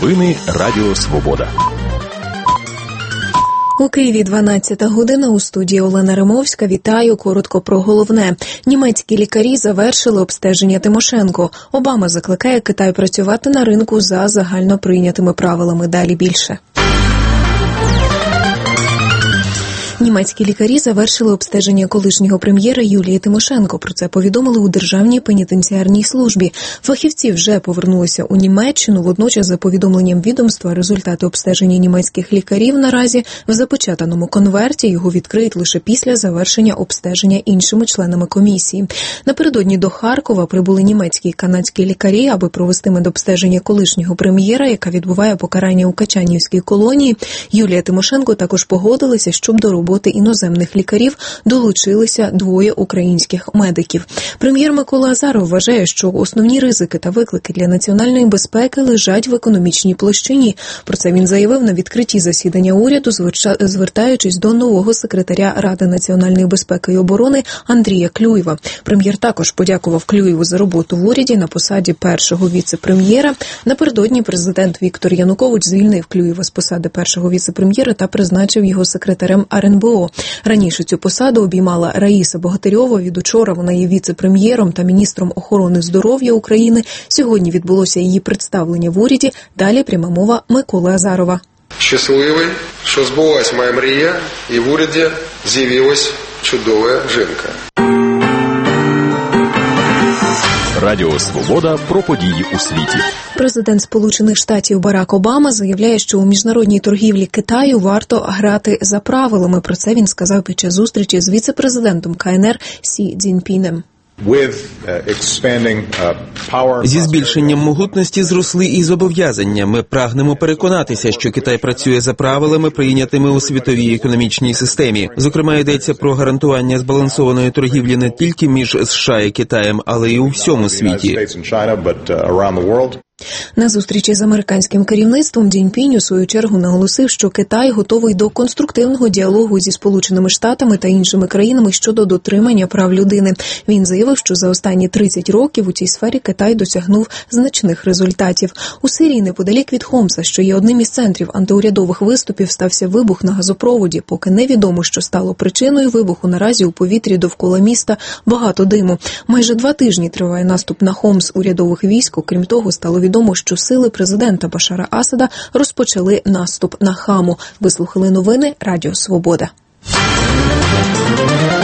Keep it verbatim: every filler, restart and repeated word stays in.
Новини Радіо Свобода. У Києві дванадцята година, у студії Олена Римовська. Вітаю. Коротко про головне. Німецькі лікарі завершили обстеження Тимошенко. Обама закликає Китай працювати на ринку за загально прийнятими правилами. Далі більше. Німецькі лікарі завершили обстеження колишнього прем'єра Юлії Тимошенко. Про це повідомили у Державній пенітенціарній службі. Фахівці вже повернулися у Німеччину. Водночас, за повідомленням відомства, результати обстеження німецьких лікарів наразі в запечатаному конверті. Його відкриють лише після завершення обстеження іншими членами комісії. Напередодні до Харкова прибули німецькі і канадські лікарі, аби провести медобстеження колишнього прем'єра, яка відбуває покарання у Качанівській колонії. Юлія Тимошенко також погодилася, щоб до роботи іноземних лікарів долучилися двоє українських медиків. Прем'єр Микола Азаров вважає, що основні ризики та виклики для національної безпеки лежать в економічній площині. Про це він заявив на відкритті засідання уряду, звертаючись до нового секретаря Ради національної безпеки і оборони Андрія Клюєва. Прем'єр також подякував Клюєву за роботу в уряді на посаді першого віце-прем'єра. Напередодні президент Віктор Янукович звільнив Клюєва з посади першого віце-прем'єра та призначив його секретарем ар ен бе о. Раніше цю посаду обіймала Раїса Богатирьова. Від учора вона є віце-прем'єром та міністром охорони здоров'я України. Сьогодні відбулося її представлення в уряді. Далі пряма мова Миколи Азарова. Щасливий, що збулась моя мрія, і в уряді з'явилась чудова жінка. Радіо Свобода про події у світі. Президент Сполучених Штатів Барак Обама заявляє, що у міжнародній торгівлі Китаю варто грати за правилами. Про це він сказав під час зустрічі з віце-президентом ка ен ер Сі Цзіньпінем. Зі збільшенням могутності зросли і зобов'язання. Ми прагнемо переконатися, що Китай працює за правилами, прийнятими у світовій економічній системі. Зокрема, йдеться про гарантування збалансованої торгівлі не тільки між США і Китаєм, але й у всьому світі. На зустрічі з американським керівництвом Цзіньпінь у свою чергу наголосив, що Китай готовий до конструктивного діалогу зі Сполученими Штатами та іншими країнами щодо дотримання прав людини. Він заявив, що за останні тридцять років у цій сфері Китай досягнув значних результатів. У Сирії неподалік від Хомса, що є одним із центрів антиурядових виступів, стався вибух на газопроводі. Поки невідомо, що стало причиною вибуху, наразі у повітрі довкола міста багато диму. Майже два тижні триває наступ на Хомс урядових військ. Окрім того, стало відомо, що сили президента Башара Асада розпочали наступ на Хаму. Вислухали новини Радіо Свобода.